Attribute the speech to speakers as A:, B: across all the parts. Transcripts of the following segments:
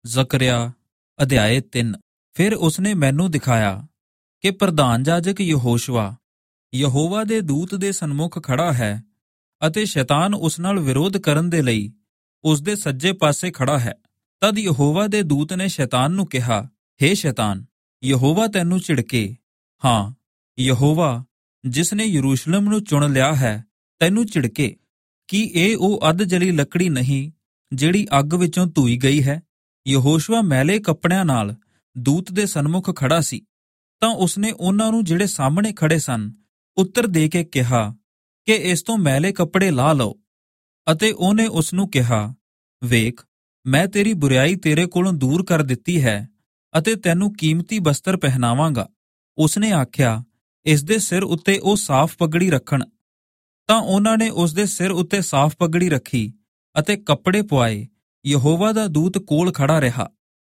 A: ਜ਼ਕਰਿਆ ਅਧਿਆਏ 3। ਫਿਰ ਉਸਨੇ ਮੈਨੂੰ ਦਿਖਾਇਆ ਕਿ ਪ੍ਰਧਾਨ ਜਾਜਕ ਯਹੋਸ਼ੁਆ ਯਹੋਵਾ ਦੇ ਦੂਤ ਦੇ ਸਨਮੁਖ ਖੜਾ ਹੈ ਅਤੇ ਸ਼ੈਤਾਨ ਉਸ ਨਾਲ ਵਿਰੋਧ ਕਰਨ ਦੇ ਲਈ ਉਸ ਦੇ ਸੱਜੇ ਪਾਸੇ ਖੜਾ ਹੈ। ਤਦ ਯਹੋਵਾ ਦੇ ਦੂਤ ਨੇ ਸ਼ੈਤਾਨ ਨੂੰ ਕਿਹਾ, ਹੇ ਸ਼ੈਤਾਨ, ਯਹੋਵਾ ਤੈਨੂੰ ਝਿੜਕੇ। ਹਾਂ, ਯਹੋਵਾ ਜਿਸ ਨੇ ਯਰੂਸ਼ਲਮ ਨੂੰ ਚੁਣ ਲਿਆ ਹੈ ਤੈਨੂੰ ਝਿੜਕੇ। ਕੀ ਇਹ ਉਹ ਅੱਧ ਜਲੀ ਲੱਕੜੀ ਨਹੀਂ ਜਿਹੜੀ ਅੱਗ ਵਿੱਚੋਂ ਧੂਈ ਗਈ ਹੈ? ਯਹੋਸ਼ੁਆ ਮੈਲੇ ਕੱਪੜਿਆਂ ਨਾਲ ਦੂਤ ਦੇ ਸਨਮੁਖ ਖੜਾ ਸੀ। ਤਾਂ ਉਸਨੇ ਉਹਨਾਂ ਨੂੰ ਜਿਹੜੇ ਸਾਹਮਣੇ ਖੜੇ ਸਨ ਉੱਤਰ ਦੇ ਕੇ ਕਿਹਾ ਕਿ ਇਸ ਤੋਂ ਮੈਲੇ ਕੱਪੜੇ ਲਾਹ ਲਓ। ਅਤੇ ਉਹਨੇ ਉਸ ਨੂੰ ਕਿਹਾ, ਵੇਖ, ਮੈਂ ਤੇਰੀ ਬੁਰਾਈ ਤੇਰੇ ਕੋਲੋਂ ਦੂਰ ਕਰ ਦਿੱਤੀ ਹੈ ਅਤੇ ਤੈਨੂੰ ਕੀਮਤੀ ਬਸਤਰ ਪਹਿਨਾਵਾਂਗਾ। ਉਸਨੇ ਆਖਿਆ, ਇਸ ਦੇ ਸਿਰ ਉੱਤੇ ਉਹ ਸਾਫ਼ ਪਗੜੀ ਰੱਖਣ। ਤਾਂ ਉਹਨਾਂ ਨੇ ਉਸ ਦੇ ਸਿਰ ਉੱਤੇ ਸਾਫ਼ ਪਗੜੀ ਰੱਖੀ ਅਤੇ ਕੱਪੜੇ ਪੁਆਏ। ਯਹੋਵਾ ਦਾ ਦੂਤ ਕੋਲ ਖੜਾ ਰਿਹਾ।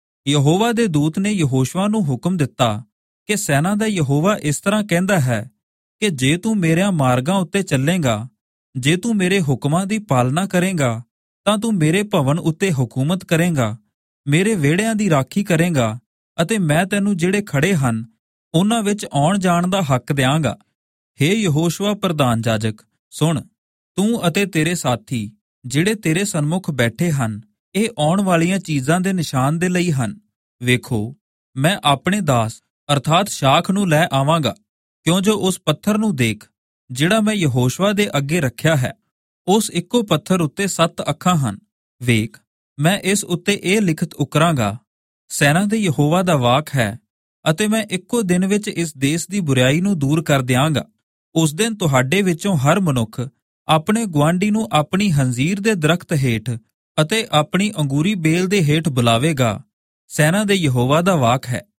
A: ਯਹੋਵਾ ਦੇ ਦੂਤ ਨੇ ਯਹੋਸ਼ੁਆ ਨੂੰ ਹੁਕਮ ਦਿੱਤਾ ਕਿ ਸੈਨਾ ਦਾ ਯਹੋਵਾ ਇਸ ਤਰ੍ਹਾਂ ਕਹਿੰਦਾ ਹੈ ਕਿ ਜੇ ਤੂੰ ਮੇਰਿਆਂ ਮਾਰਗਾਂ ਉੱਤੇ ਚੱਲੇਂਗਾ, ਜੇ ਤੂੰ ਮੇਰੇ ਹੁਕਮਾਂ ਦੀ ਪਾਲਣਾ ਕਰੇਂਗਾ, ਤਾਂ ਤੂੰ ਮੇਰੇ ਭਵਨ ਉੱਤੇ ਹਕੂਮਤ ਕਰੇਂਗਾ, ਮੇਰੇ ਵਿਹੜਿਆਂ ਦੀ ਰਾਖੀ ਕਰੇਂਗਾ ਅਤੇ ਮੈਂ ਤੈਨੂੰ ਜਿਹੜੇ ਖੜੇ ਹਨ ਉਹਨਾਂ ਵਿੱਚ ਆਉਣ ਜਾਣ ਦਾ ਹੱਕ ਦਿਆਂਗਾ। ਹੇ ਯਹੋਸ਼ੁਆ ਪ੍ਰਧਾਨ ਜਾਜਕ, ਸੁਣ, ਤੂੰ ਅਤੇ ਤੇਰੇ ਸਾਥੀ ਜਿਹੜੇ ਤੇਰੇ ਸਨਮੁਖ ਬੈਠੇ ਹਨ, ਇਹ ਆਉਣ ਵਾਲੀਆਂ ਚੀਜ਼ਾਂ ਦੇ ਨਿਸ਼ਾਨ ਦੇ ਲਈ ਹਨ। ਵੇਖੋ, ਮੈਂ ਆਪਣੇ ਦਾਸ ਅਰਥਾਤ ਸ਼ਾਖ ਨੂੰ ਲੈ ਆਵਾਂਗਾ, ਕਿਉਂ ਜੋ ਉਸ ਪੱਥਰ ਨੂੰ ਦੇਖ ਜਿਹੜਾ ਮੈਂ ਯਹੋਸ਼ੁਆ ਦੇ ਅੱਗੇ ਰੱਖਿਆ ਹੈ। ਉਸ ਇੱਕੋ ਪੱਥਰ ਉੱਤੇ 7 ਅੱਖਾਂ ਹਨ। ਵੇਖ, ਮੈਂ ਇਸ ਉੱਤੇ ਇਹ ਲਿਖਤ ਉਕਰਾਂਗਾ, ਸੈਨਾ ਦੇ ਯਹੋਵਾ ਦਾ ਵਾਕ ਹੈ ਅਤੇ ਮੈਂ ਇੱਕੋ ਦਿਨ ਵਿੱਚ ਇਸ ਦੇਸ਼ ਦੀ ਬੁਰਾਈ ਨੂੰ ਦੂਰ ਕਰ ਦਿਆਂਗਾ। ਉਸ ਦਿਨ ਤੁਹਾਡੇ ਵਿੱਚੋਂ ਹਰ ਮਨੁੱਖ ਆਪਣੇ ਗੁਆਂਢੀ ਨੂੰ ਆਪਣੀ ਹੰਜ਼ੀਰ ਦੇ ਦਰਖਤ ਹੇਠ ਅਤੇ ਆਪਣੀ ਅੰਗੂਰੀ ਬੇਲ ਦੇ ਹੇਠ ਬੁਲਾਵੇਗਾ। ਸੈਨਾ ਦੇ ਯਹੋਵਾ ਦਾ ਵਾਕ ਹੈ।